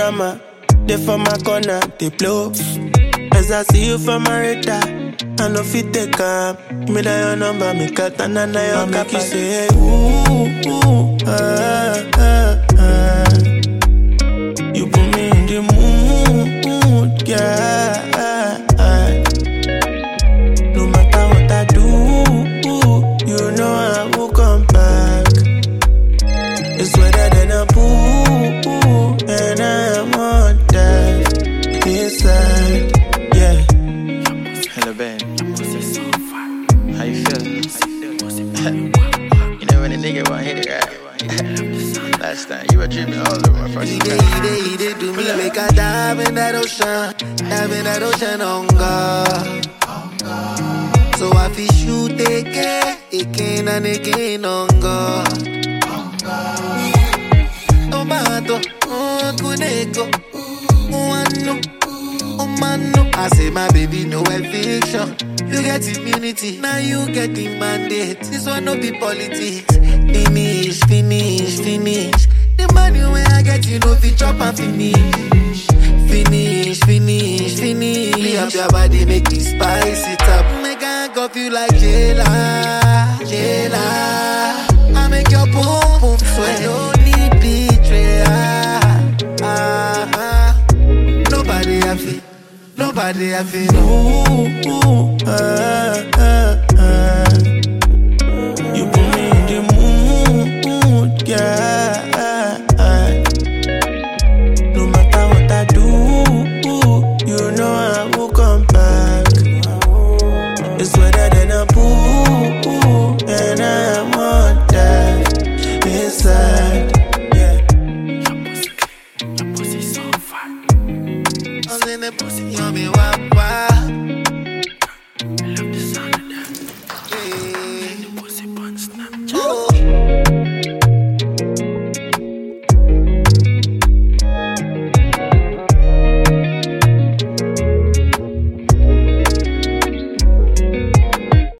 drama. They for my corner, they blow. As I see you from my radar, I know fit take up. Me that your number, me cut and I your cap. You say, ooh, ooh, You put me in the mood, yeah. No matter what I do, you know I will come back. It's wetter than a pool, and I want that inside, yeah. Hello, Ben. How you feel? You know when a nigga want hit it right? Last time you were dreaming all over my first time. He did do me like I dive in that ocean on God. So I feel shoot again and again on God. Tomato, kuneko, mano. I say my baby no eviction. You get immunity, now you get the mandate. This one no be politics. Finish. The money when I get you know fit chop and finish. Clean up your body, make it spice it up. Make I cuff you like Jayla. I make your boom boom sweat. Don't need betrayal. Nobody I feel. Ooh, You put me in the mood, yeah. No matter what I do, you know I will come back. It's wetter than a pool, and I want that inside, yeah. Your pussy so fat. I was in the pussy on me, wah. I love the sound of that. Yeah. The pussy bun snap.